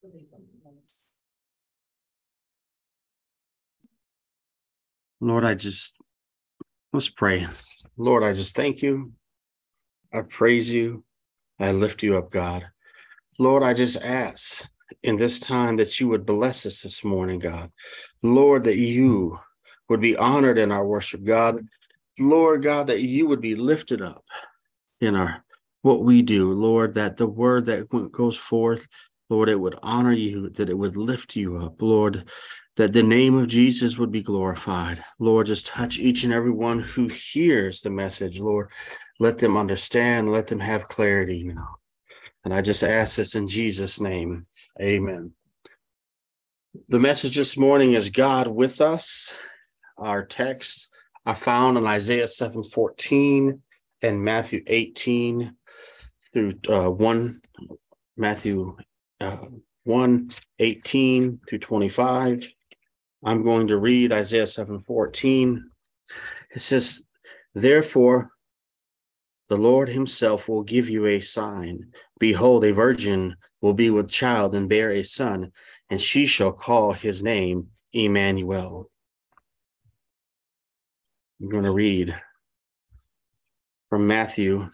Lord, let's pray. Lord, I just thank you. I praise you. I lift you up, God. Lord, I just ask in this time that you would bless us this morning, God. Lord, that you would be honored in our worship, God. Lord, God, that you would be lifted up in what we do, Lord, that the word that goes forth, Lord, it would honor you, that it would lift you up, Lord, that the name of Jesus would be glorified. Lord, just touch each and every one who hears the message, Lord. Let them understand, let them have clarity now. And I just ask this in Jesus' name. Amen. The message this morning is God with us. Our texts are found in Isaiah 7:14 and Matthew 18 through 1:18 through 25. I'm going to read Isaiah 7:14. It says, "Therefore, the Lord himself will give you a sign. Behold, a virgin will be with child and bear a son, and she shall call his name Emmanuel." I'm going to read from Matthew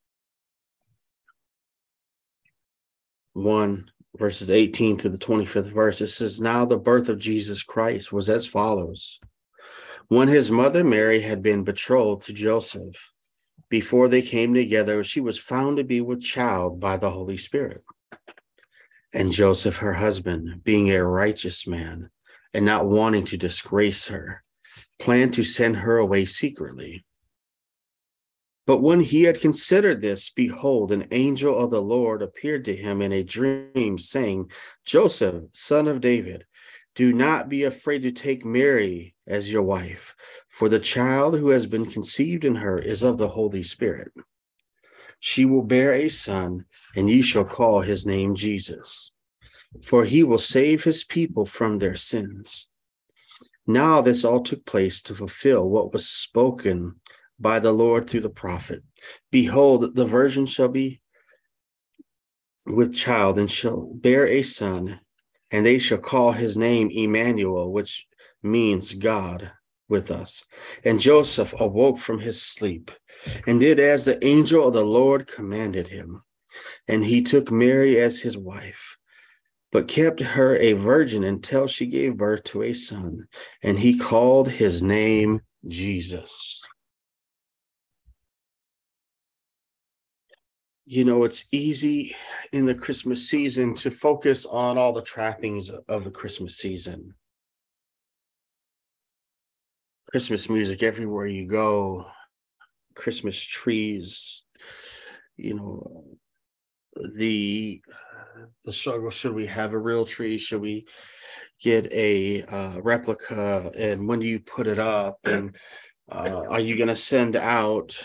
1, verses 18 to the 25th verse. It says, "Now the birth of Jesus Christ was as follows. When his mother Mary had been betrothed to Joseph, before they came together, she was found to be with child by the Holy Spirit. And Joseph, her husband, being a righteous man and not wanting to disgrace her, planned to send her away secretly. But when he had considered this, behold, an angel of the Lord appeared to him in a dream, saying, 'Joseph, son of David, do not be afraid to take Mary as your wife, for the child who has been conceived in her is of the Holy Spirit. She will bear a son, and you shall call his name Jesus, for he will save his people from their sins.' Now this all took place to fulfill what was spoken by the Lord through the prophet. 'Behold, the virgin shall be with child and shall bear a son, and they shall call his name Emmanuel,' which means God with us. And Joseph awoke from his sleep and did as the angel of the Lord commanded him. And he took Mary as his wife, but kept her a virgin until she gave birth to a son, and he called his name Jesus." You know, it's easy in the Christmas season to focus on all the trappings of the Christmas season. Christmas music everywhere you go, Christmas trees, you know, the struggle, should we have a real tree? Should we get a replica? And when do you put it up? And are you going to send out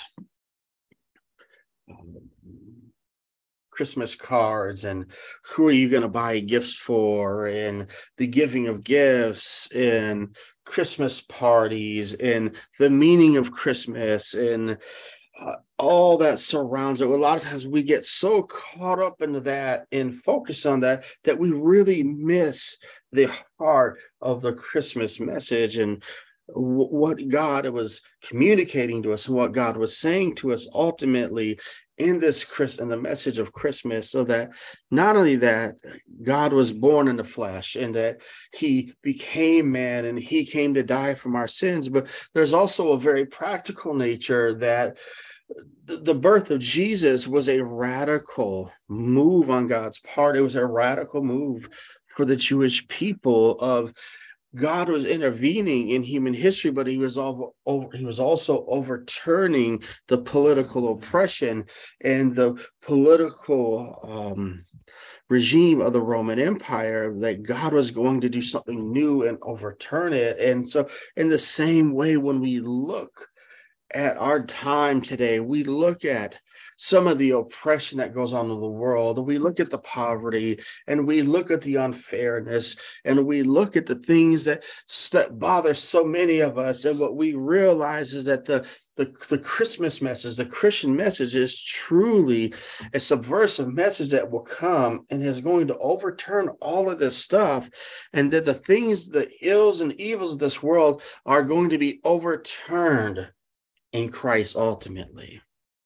Christmas cards, and who are you going to buy gifts for, and the giving of gifts, and Christmas parties, and the meaning of Christmas, and all that surrounds it. A lot of times we get so caught up into that and focus on that we really miss the heart of the Christmas message and what God was communicating to us and what God was saying to us ultimately in the message of Christmas. So that not only that God was born in the flesh and that he became man and he came to die from our sins, but there's also a very practical nature that the birth of Jesus was a radical move on God's part. It was a radical move for the Jewish people. Of God was intervening in human history, but he was also overturning the political oppression and the political regime of the Roman Empire, that God was going to do something new and overturn it. And so in the same way, when we look at our time today, we look at some of the oppression that goes on in the world, we look at the poverty, and we look at the unfairness, and we look at the things that bother so many of us. And what we realize is that the the Christmas message, the Christian message is truly a subversive message that will come and is going to overturn all of this stuff, and that the things, the ills and evils of this world are going to be overturned in Christ ultimately.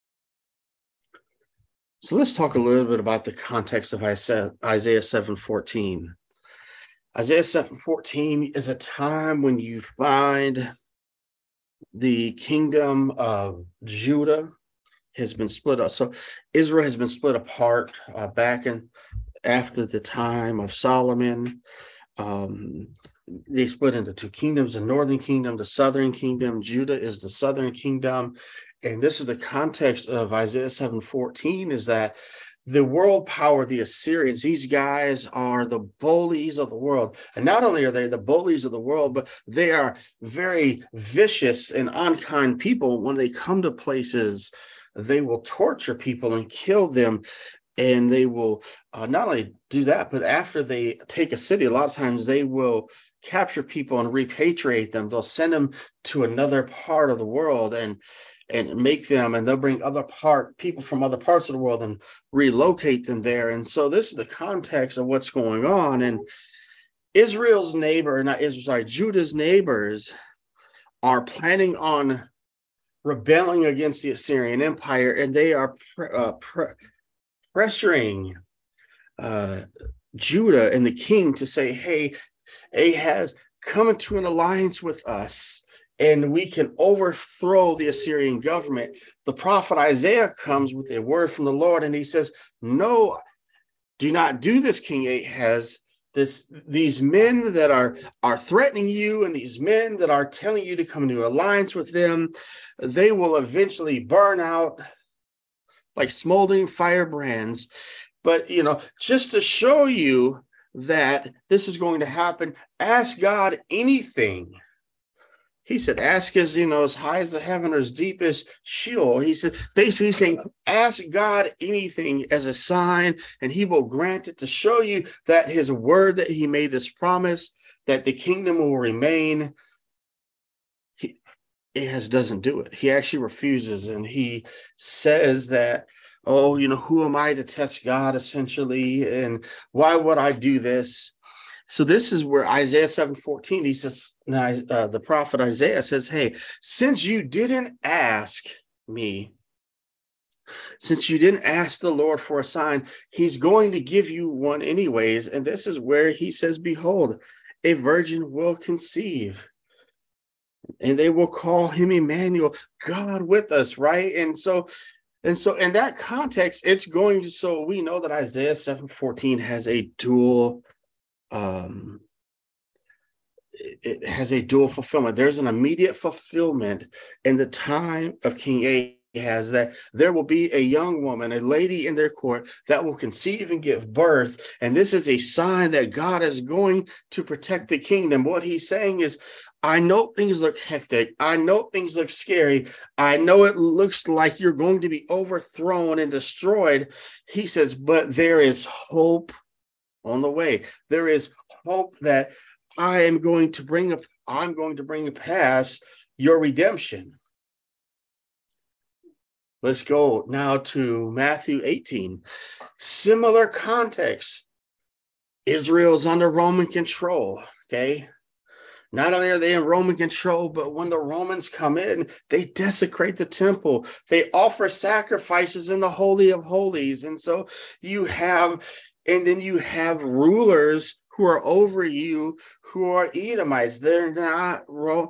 So let's talk a little bit about the context of Isaiah 7:14. Isaiah 7:14 is a time when you find the kingdom of Judah has been split up. So Israel has been split apart back in after the time of Solomon. They split into two kingdoms, the northern kingdom, the southern kingdom. Judah is the southern kingdom. And this is the context of Isaiah 7:14, is that the world power, the Assyrians, these guys are the bullies of the world. And not only are they the bullies of the world, but they are very vicious and unkind people. When they come to places, they will torture people and kill them. And they will not only do that, but after they take a city, a lot of times they will capture people and repatriate them. They'll send them to another part of the world and make them, and they'll bring people from other parts of the world and relocate them there. And so this is the context of what's going on. And Judah's neighbors are planning on rebelling against the Assyrian Empire, and they are pressuring Judah and the king to say, hey, Ahaz, come into an alliance with us, and we can overthrow the Assyrian government. The prophet Isaiah comes with a word from the Lord, and he says, no, do not do this, King Ahaz. These men that are threatening you, and these men that are telling you to come into alliance with them, they will eventually burn out like smoldering firebrands. But, just to show you that this is going to happen, ask God anything. He said, ask as high as the heaven or as deep as Sheol. He said, basically saying, ask God anything as a sign, and he will grant it, to show you that his word, that he made this promise, that the kingdom will remain. Ahaz doesn't do it. He actually refuses, and he says that, who am I to test God, essentially, and why would I do this? So this is where Isaiah 7:14, he says, the prophet Isaiah says, hey, since you didn't ask me, since you didn't ask the Lord for a sign, he's going to give you one anyways. And this is where he says, behold, a virgin will conceive, and they will call him Emmanuel, God with us, right? And so in that context, it's going to, so we know that Isaiah 7:14 has a dual it has a dual fulfillment. There's an immediate fulfillment in the time of King Ahaz, that there will be a young woman, a lady in their court, that will conceive and give birth. And this is a sign that God is going to protect the kingdom. What he's saying is, I know things look hectic. I know things look scary. I know it looks like you're going to be overthrown and destroyed. He says, but there is hope on the way. There is hope that I'm going to bring past your redemption. Let's go now to Matthew 18. Similar context. Israel's under Roman control, okay? Not only are they in Roman control, but when the Romans come in, they desecrate the temple. They offer sacrifices in the Holy of Holies. And so you have rulers who are over you who are Edomites. They're not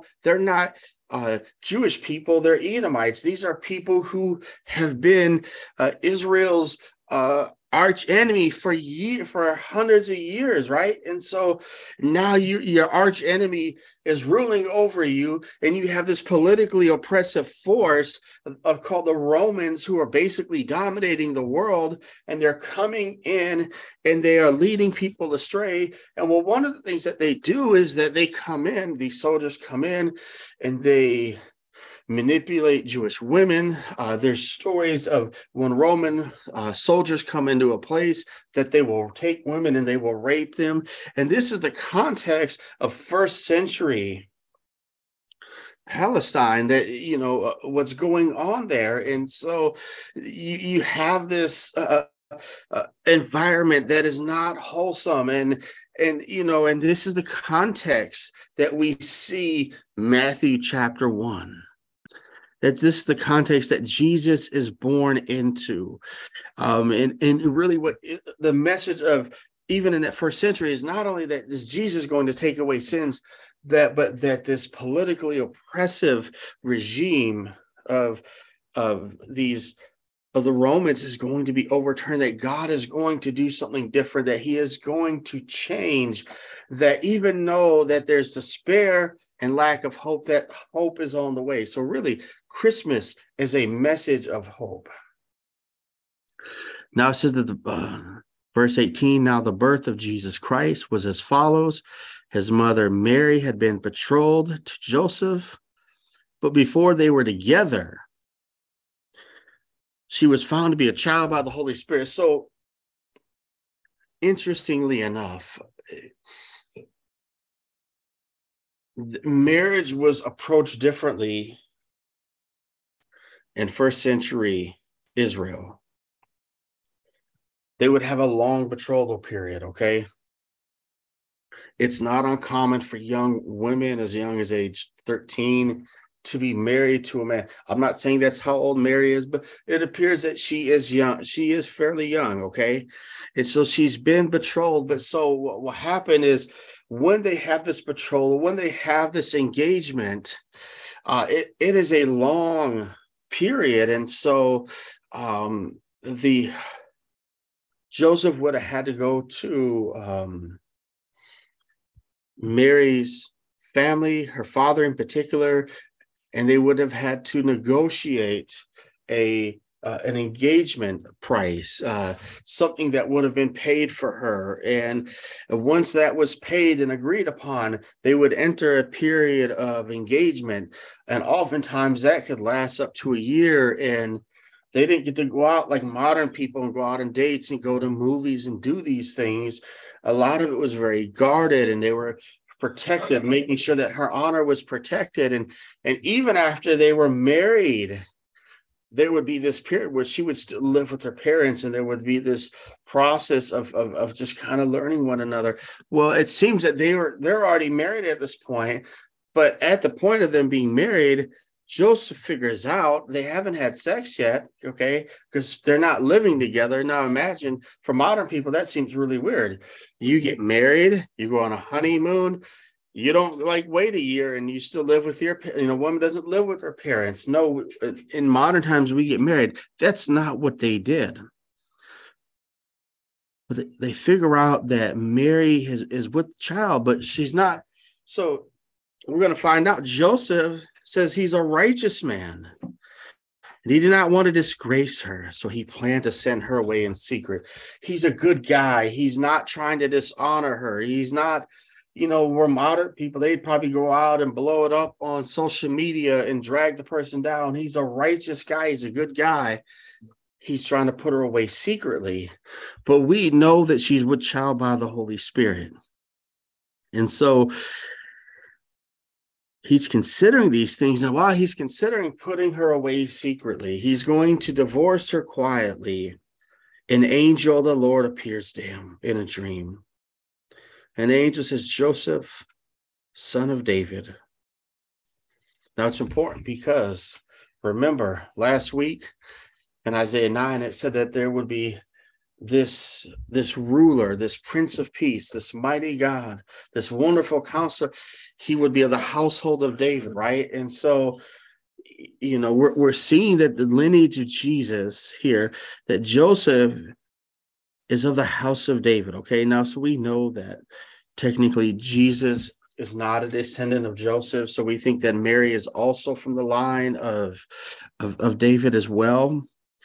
Jewish people, they're Edomites. These are people who have been Israel's arch enemy for hundreds of years, right? And so now your arch enemy is ruling over you, and you have this politically oppressive force called the Romans, who are basically dominating the world, and they're coming in and they are leading people astray. And well, one of the things that they do is that these soldiers come in and they manipulate Jewish women. There's stories of when Roman soldiers come into a place that they will take women and they will rape them. And this is the context of first century Palestine, that what's going on there. And so you have this environment that is not wholesome, and this is the context that we see Matthew chapter 1, that this is the context that Jesus is born into. And really what the message of even in that first century is not only that is Jesus going to take away sins, but that this politically oppressive regime of these of the Romans is going to be overturned, that God is going to do something different, that he is going to change, that even though that there's despair and lack of hope, that hope is on the way. So really, Christmas is a message of hope. Now it says that verse 18, now the birth of Jesus Christ was as follows. His mother Mary had been betrothed to Joseph, but before they were together, she was found to be a child by the Holy Spirit. So, interestingly enough, marriage was approached differently in first century Israel. They would have a long betrothal period, okay? It's not uncommon for young women as young as age 13 to be married to a man. I'm not saying that's how old Mary is, but it appears that she is young. She is fairly young, okay? And so she's been betrothed. But so what happened is when they have this betrothal, when they have this engagement, it is a long period. And so the Joseph would have had to go to Mary's family, her father in particular, and they would have had to negotiate an engagement price, something that would have been paid for her. And once that was paid and agreed upon, they would enter a period of engagement. And oftentimes that could last up to a year. And they didn't get to go out like modern people and go out on dates and go to movies and do these things. A lot of it was very guarded, and they were protected, making sure that her honor was protected. And even after they were married, there would be this period where she would still live with her parents, and there would be this process of just kind of learning one another. Well, it seems that they're already married at this point, but at the point of them being married, Joseph figures out they haven't had sex yet, okay, because they're not living together. Now imagine, for modern people, that seems really weird. You get married, you go on a honeymoon, you don't wait a year and you still live with your, woman doesn't live with her parents. No, in modern times we get married. That's not what they did. But they figure out that Mary is with the child, but she's not. So we're going to find out Joseph says he's a righteous man, and he did not want to disgrace her, so he planned to send her away in secret. He's a good guy. He's not trying to dishonor her. He's not, we're modern people. They'd probably go out and blow it up on social media and drag the person down. He's a righteous guy. He's a good guy. He's trying to put her away secretly, but we know that she's with child by the Holy Spirit. And so he's considering these things, and while he's considering putting her away secretly, he's going to divorce her quietly. An angel of the Lord appears to him in a dream. And the angel says, Joseph, son of David. Now it's important because remember last week in Isaiah 9, it said that there would be this ruler, this Prince of Peace, this mighty God, this wonderful counselor. He would be of the household of David, right? And so, we're seeing that the lineage of Jesus here, that Joseph is of the house of David. Okay, now so we know that technically Jesus is not a descendant of Joseph, so we think that Mary is also from the line of David as well.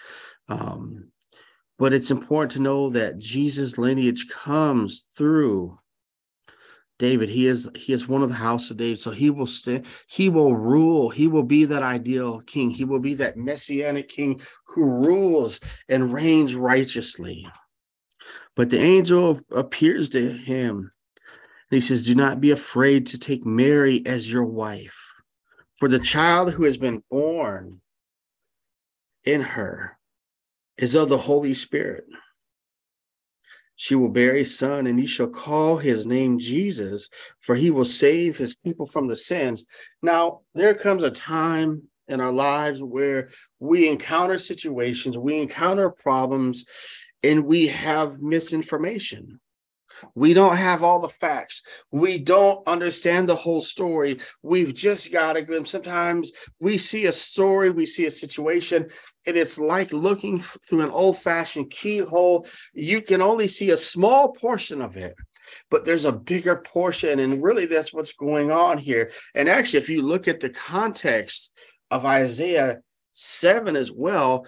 But it's important to know that Jesus' lineage comes through David. He is one of the house of David. So he will rule. He will be that ideal king. He will be that messianic king who rules and reigns righteously. But the angel appears to him. And he says, do not be afraid to take Mary as your wife, For the child who has been born in her is of the Holy Spirit. She will bear a son, and you shall call his name Jesus, for he will save his people from the sins. Now, there comes a time in our lives where we encounter situations, we encounter problems, and we have misinformation. We don't have all the facts. We don't understand the whole story. We've just got a glimpse. Sometimes we see a story, we see a situation, and it's like looking through an old-fashioned keyhole. You can only see a small portion of it, but there's a bigger portion, and really that's what's going on here. And actually, if you look at the context of Isaiah 7 as well,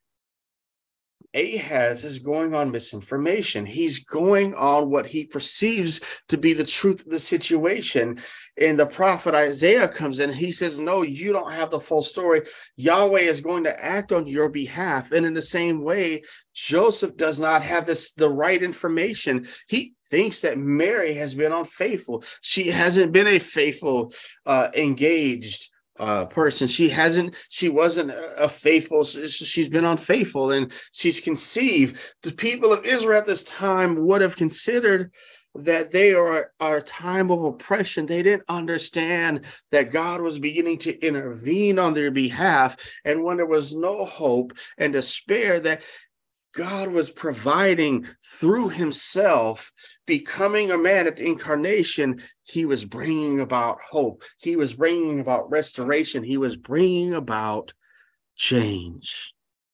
Ahaz is going on misinformation. He's going on what he perceives to be the truth of the situation. And the prophet Isaiah comes in and he says, no, you don't have the full story. Yahweh is going to act on your behalf. And in the same way, Joseph does not have the right information. He thinks that Mary has been unfaithful. She hasn't been a faithful, engaged person. She wasn't a faithful, she's been unfaithful, and she's conceived. The people of Israel at this time would have considered that they are a time of oppression. They didn't understand that God was beginning to intervene on their behalf, and when there was no hope and despair, that God was providing through himself, becoming a man at the incarnation. He was bringing about hope. He was bringing about restoration. He was bringing about change.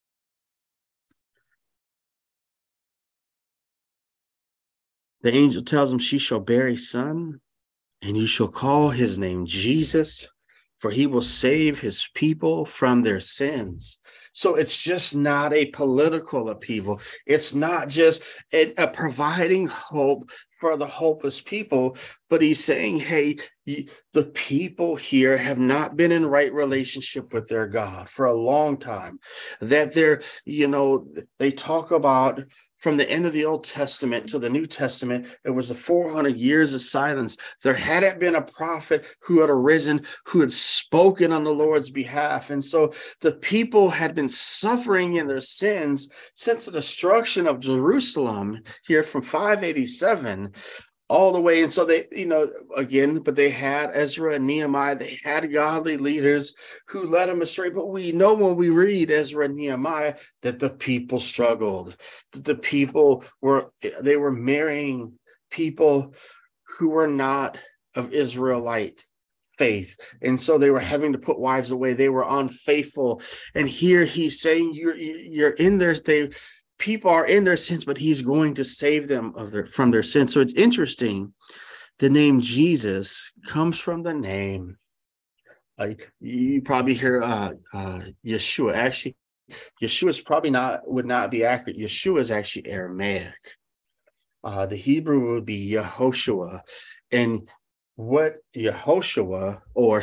The angel tells him, she shall bear a son, and you shall call his name Jesus, for he will save his people from their sins. So it's just not a political upheaval. It's not just a providing hope for the hopeless people, but he's saying, hey, the people here have not been in right relationship with their God for a long time. That they talk about from the end of the Old Testament to the New Testament, it was the 400 years of silence. There hadn't been a prophet who had arisen, who had spoken on the Lord's behalf. And so the people had been suffering in their sins since the destruction of Jerusalem here from 587 all the way. And so they, but they had Ezra and Nehemiah. They had godly leaders who led them astray. But we know when we read Ezra and Nehemiah that the people struggled, that the people were marrying people who were not of Israelite faith. And so they were having to put wives away. They were unfaithful. And here he's saying you're in there. People are in their sins, but he's going to save them from their sins. So it's interesting. The name Jesus comes from the name. You probably hear Yeshua. Actually, Yeshua would not be accurate. Yeshua is actually Aramaic. The Hebrew would be Yehoshua, and what Yehoshua,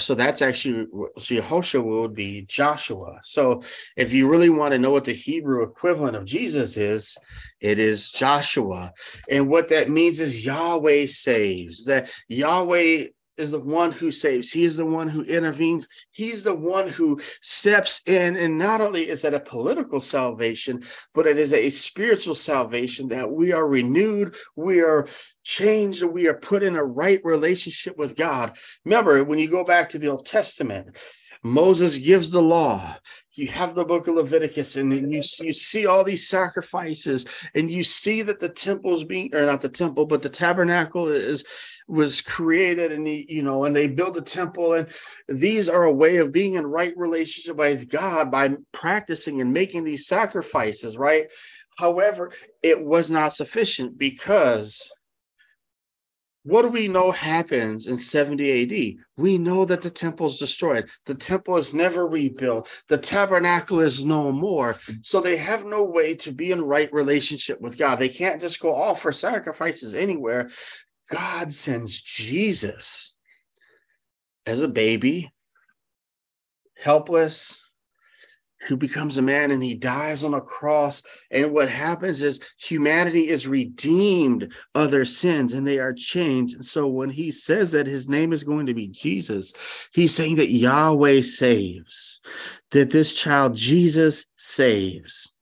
Yehoshua would be Joshua. So if you really want to know what the Hebrew equivalent of Jesus is, it is Joshua. And what that means is Yahweh saves, that Yahweh is the one who saves. He is the one who intervenes. He's the one who steps in. And not only is that a political salvation, but it is a spiritual salvation, that we are renewed, we are changed, and we are put in a right relationship with God. Remember, when you go back to the Old Testament, Moses gives the law. You have the book of Leviticus, and then you see all these sacrifices, and you see that the temple's not the temple, but the tabernacle was created, and and they build a temple, and these are a way of being in right relationship with God by practicing and making these sacrifices, right? However, it was not sufficient, because what do we know happens in 70 AD? We know that the temple is destroyed. The temple is never rebuilt. The tabernacle is no more. So they have no way to be in right relationship with God. They can't just go offer sacrifices anywhere. God sends Jesus as a baby, helpless, who becomes a man and he dies on a cross. And what happens is humanity is redeemed of their sins and they are changed. And so when he says that his name is going to be Jesus, he's saying that Yahweh saves, that this child Jesus saves.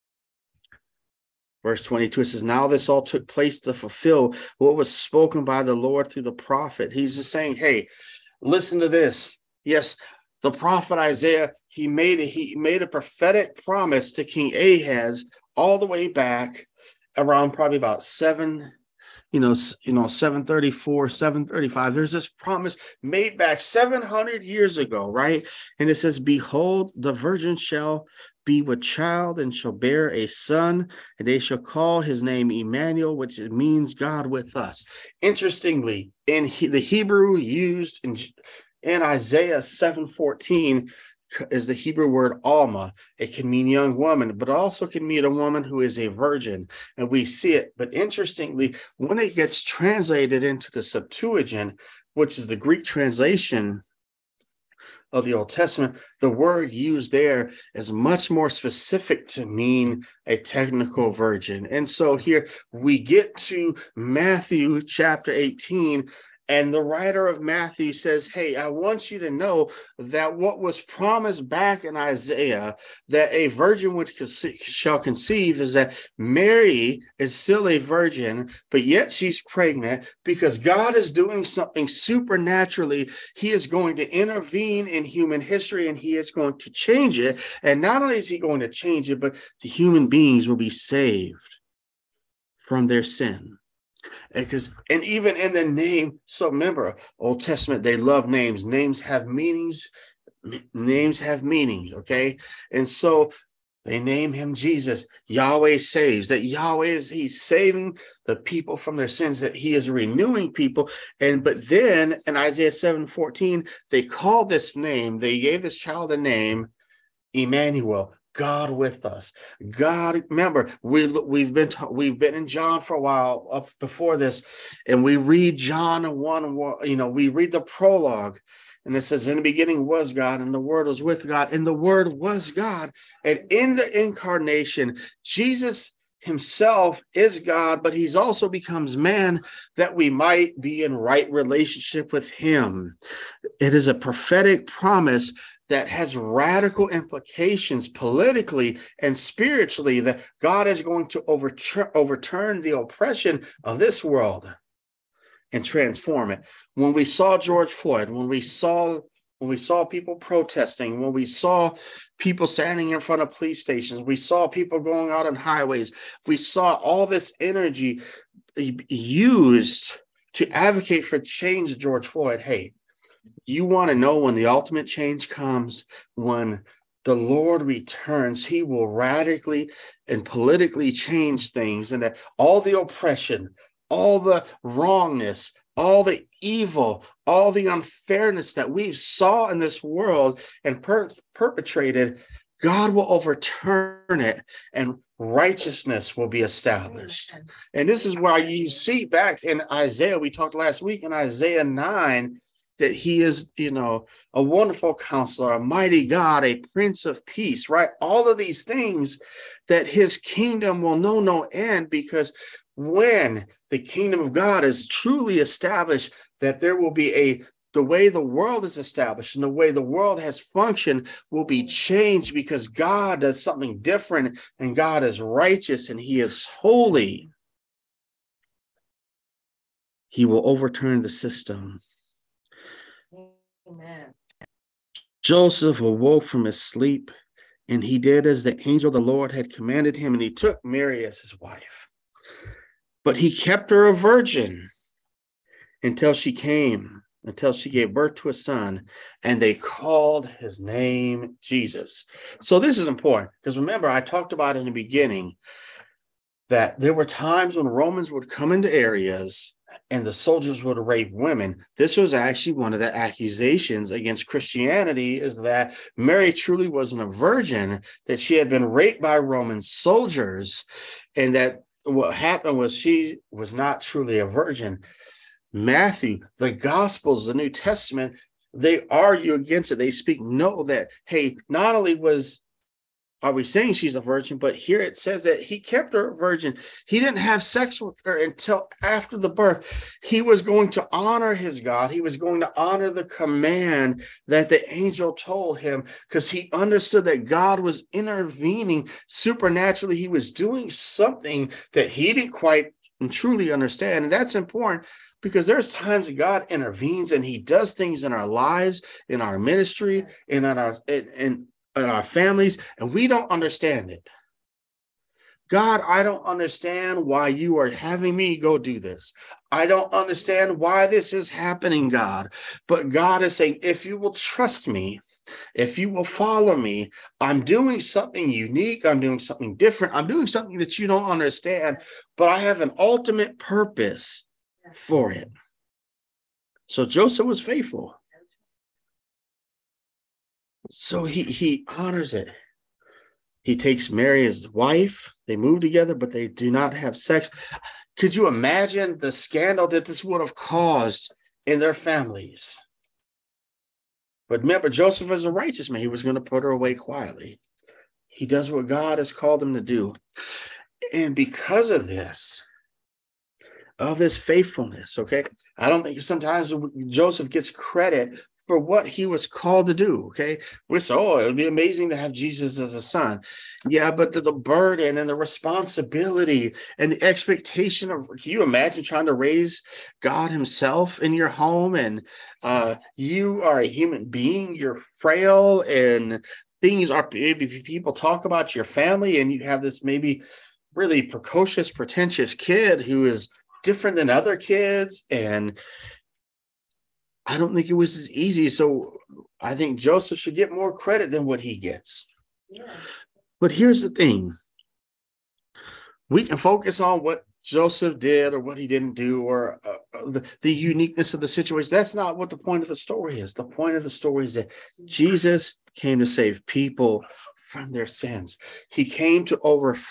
Verse 22, it says, now this all took place to fulfill what was spoken by the Lord through the prophet. He's just saying, hey, listen to this. Yes, the prophet Isaiah, he made a prophetic promise to King Ahaz all the way back around probably about 734, 735. There's this promise made back 700 years ago, right? And it says, behold, the virgin shall be with child and shall bear a son, and they shall call his name Emmanuel, which means God with us. Interestingly, in the Hebrew used in Isaiah 7:14 is the Hebrew word Alma. It can mean young woman, but also can mean a woman who is a virgin. And we see it. But interestingly, when it gets translated into the Septuagint, which is the Greek translation of the Old Testament, the word used there is much more specific to mean a technical virgin. And so here we get to Matthew chapter 18, and the writer of Matthew says, hey, I want you to know that what was promised back in Isaiah, that a virgin shall conceive, is that Mary is still a virgin, but yet she's pregnant because God is doing something supernaturally. He is going to intervene in human history and he is going to change it. And not only is he going to change it, but the human beings will be saved from their sin. And even in the name, so remember, Old Testament, they love names. Names have meanings. Okay? And so they name him Jesus. Yahweh saves. That Yahweh he's saving the people from their sins, that he is renewing people. But then in Isaiah 7:14, they called this name, they gave this child a name, Emmanuel. God with us. God, remember, we've been in John for a while up before this, and we read John 1, we read the prologue, and it says, in the beginning was God, and the Word was with God, and the Word was God. And in the incarnation, Jesus himself is God, but he's also becomes man that we might be in right relationship with him. It is a prophetic promise that has radical implications politically and spiritually, that God is going to overturn the oppression of this world and transform it. When we saw George Floyd, when we saw people protesting, when we saw people standing in front of police stations, we saw people going out on highways, we saw all this energy used to advocate for change. George Floyd, hey, you want to know when the ultimate change comes, when the Lord returns, he will radically and politically change things, and that all the oppression, all the wrongness, all the evil, all the unfairness that we saw in this world and perpetrated, God will overturn it and righteousness will be established. And this is why you see back in Isaiah, we talked last week in Isaiah 9, that he is, a wonderful counselor, a mighty God, a prince of peace, right? All of these things, that his kingdom will know no end, because when the kingdom of God is truly established, that there will be the way the world is established and the way the world has functioned will be changed, because God does something different, and God is righteous and he is holy. He will overturn the system. Amen. Joseph awoke from his sleep, and he did as the angel of the Lord had commanded him, and he took Mary as his wife. But he kept her a virgin until she gave birth to a son, and they called his name Jesus. So this is important, because remember, I talked about in the beginning that there were times when Romans would come into areas and the soldiers would rape women. This was actually one of the accusations against Christianity, is that Mary truly wasn't a virgin, that she had been raped by Roman soldiers, and that what happened was she was not truly a virgin. Matthew, the Gospels, the New Testament, they argue against it. They speak no, that, hey, not only was are we saying she's a virgin? But here it says that he kept her a virgin. He didn't have sex with her until after the birth. He was going to honor his God. He was going to honor the command that the angel told him, because he understood that God was intervening supernaturally. He was doing something that he didn't quite and truly understand. And that's important, because there's times that God intervenes and he does things in our lives, in our ministry, and in our families, and we don't understand it. God, I don't understand why you are having me go do this. I don't understand why this is happening, God. But God is saying, if you will trust me, if you will follow me, I'm doing something unique. I'm doing something different. I'm doing something that you don't understand, but I have an ultimate purpose for it. So Joseph was faithful. So he honors it. He takes Mary as his wife. They move together, but they do not have sex. Could you imagine the scandal that this would have caused in their families? But remember, Joseph is a righteous man. He was going to put her away quietly. He does what God has called him to do. And because of this faithfulness, okay, I don't think sometimes Joseph gets credit for what he was called to do, okay? We're so, it would be amazing to have Jesus as a son. Yeah, but the burden and the responsibility and the expectation of, can you imagine trying to raise God himself in your home? And you are a human being, you're frail, and things are, people talk about your family, and you have this maybe really precocious, pretentious kid who is different than other kids, and I don't think it was as easy. So I think Joseph should get more credit than what he gets. Yeah. But here's the thing. We can focus on what Joseph did or what he didn't do, or the uniqueness of the situation. That's not what the point of the story is. The point of the story is that Jesus came to save people from their sins. He came to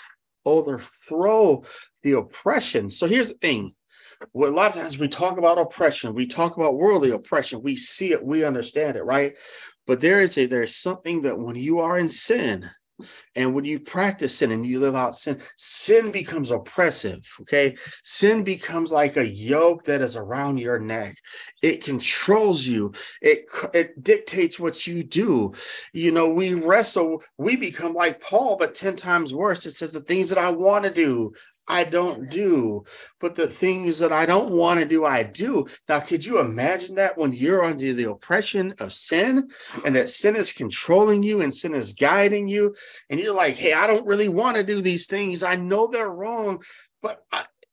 overthrow the oppression. So here's the thing. Well, a lot of times we talk about oppression, we talk about worldly oppression, we see it, we understand it, right? But there's something that when you are in sin, and when you practice sin and you live out sin, sin becomes oppressive, okay? Sin becomes like a yoke that is around your neck. It controls you. It dictates what you do. You know, we wrestle, we become like Paul, but 10 times worse. It says the things that I want to do, I don't do, but the things that I don't want to do, I do. Now, could you imagine that when you're under the oppression of sin, and that sin is controlling you and sin is guiding you, and you're like, hey, I don't really want to do these things. I know they're wrong, but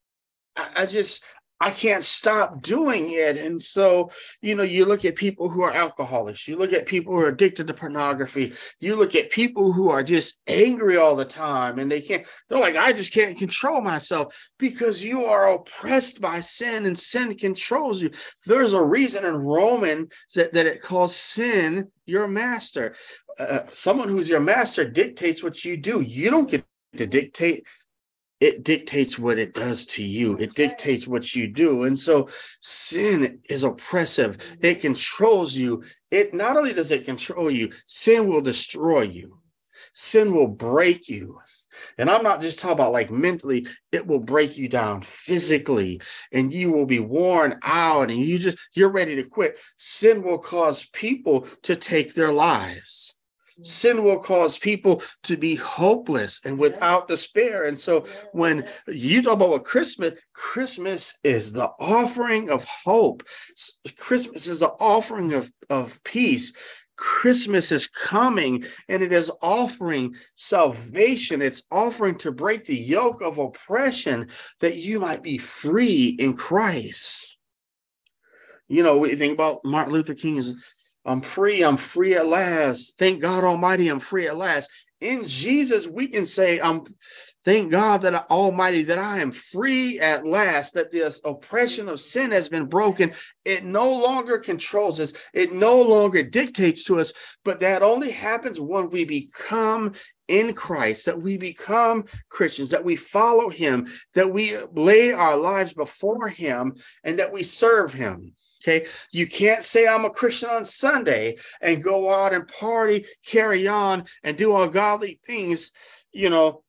I can't stop doing it. And so, you know, you look at people who are alcoholics, you look at people who are addicted to pornography, you look at people who are just angry all the time, and they're like, I just can't control myself, because you are oppressed by sin, and sin controls you. There's a reason in Romans that it calls sin your master. Someone who's your master dictates what you do. You don't get to dictate. It dictates what it does to you. It dictates what you do. And so sin is oppressive. It controls you. It not only does it control you, sin will destroy you. Sin will break you. And I'm not just talking about like mentally, it will break you down physically, and you will be worn out, and you're ready to quit. Sin will cause people to take their lives. Sin will cause people to be hopeless and without despair. And so when you talk about Christmas is the offering of hope. Christmas is the offering of peace. Christmas is coming, and it is offering salvation. It's offering to break the yoke of oppression, that you might be free in Christ. You know, we think about Martin Luther King's, I'm free at last. Thank God Almighty, I'm free at last. In Jesus, we can say, thank God that Almighty, that I am free at last, that this oppression of sin has been broken. It no longer controls us. It no longer dictates to us, but that only happens when we become in Christ, that we become Christians, that we follow him, that we lay our lives before him, and that we serve him. Okay, you can't say I'm a Christian on Sunday and go out and party, carry on, and do ungodly things, you know,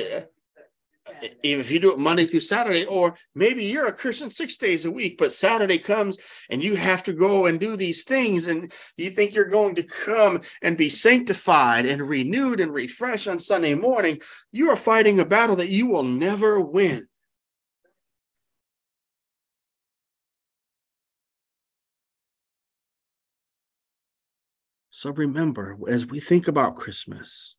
if you do it Monday through Saturday, or maybe you're a Christian 6 days a week, but Saturday comes and you have to go and do these things, and you think you're going to come and be sanctified and renewed and refreshed on Sunday morning, you are fighting a battle that you will never win. So remember, as we think about Christmas,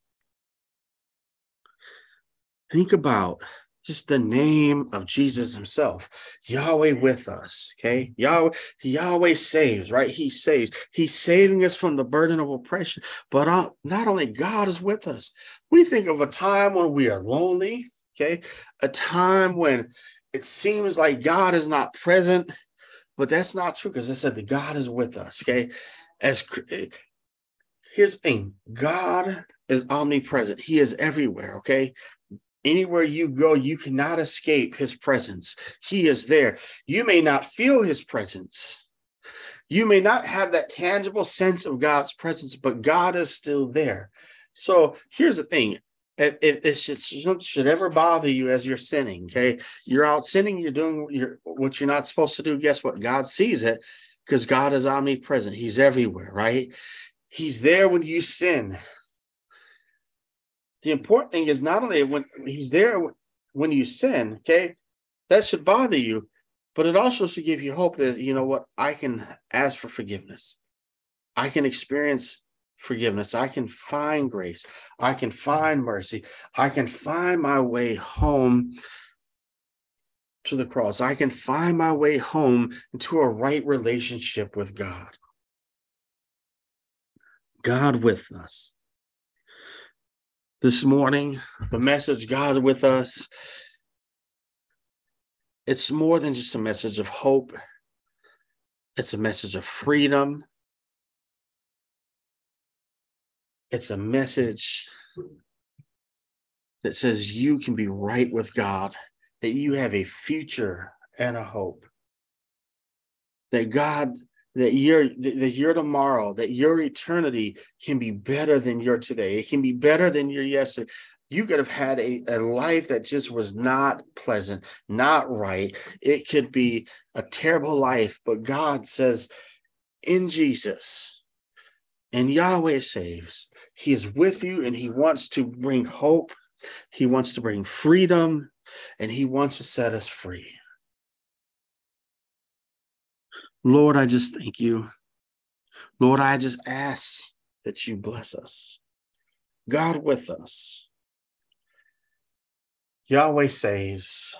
think about just the name of Jesus himself, Yahweh with us, okay? Yahweh saves, right? He saves. He's saving us from the burden of oppression. But not only God is with us, we think of a time when we are lonely, okay? A time when it seems like God is not present, but that's not true, because it said that God is with us, okay? Here's the thing, God is omnipresent. He is everywhere, okay? Anywhere you go, you cannot escape his presence. He is there. You may not feel his presence. You may not have that tangible sense of God's presence, but God is still there. So here's the thing. If it should ever bother you as you're sinning, okay? You're out sinning, you're doing what you're not supposed to do. Guess what? God sees it, because God is omnipresent. He's everywhere, right? He's there when you sin. The important thing is not only when he's there when you sin, okay, that should bother you, but it also should give you hope that, you know what, I can ask for forgiveness. I can experience forgiveness. I can find grace. I can find mercy. I can find my way home to the cross. I can find my way home into a right relationship with God. God with us. This morning, the message, God with us, it's more than just a message of hope. It's a message of freedom. It's a message that says you can be right with God, that you have a future and a hope. That God, that your tomorrow, that your eternity can be better than your today. It can be better than your yesterday. You could have had a life that just was not pleasant, not right. It could be a terrible life, but God says in Jesus, and Yahweh saves. He is with you, and he wants to bring hope. He wants to bring freedom, and he wants to set us free. Lord, I just thank you. Lord, I just ask that you bless us. God with us. Yahweh saves.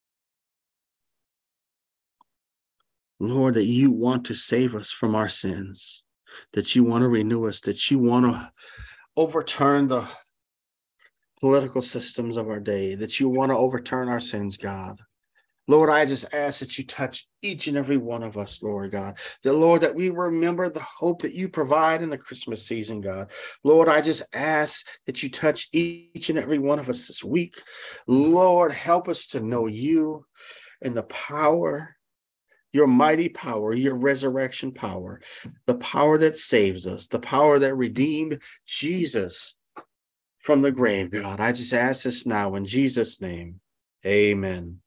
Lord, that you want to save us from our sins, that you want to renew us, that you want to overturn the political systems of our day, that you want to overturn our sins, God. Lord, I just ask that you touch each and every one of us, Lord God. That, Lord, that we remember the hope that you provide in the Christmas season, God. Lord, I just ask that you touch each and every one of us this week. Lord, help us to know you and the power, your mighty power, your resurrection power, the power that saves us, the power that redeemed Jesus from the grave, God. I just ask this now in Jesus' name. Amen.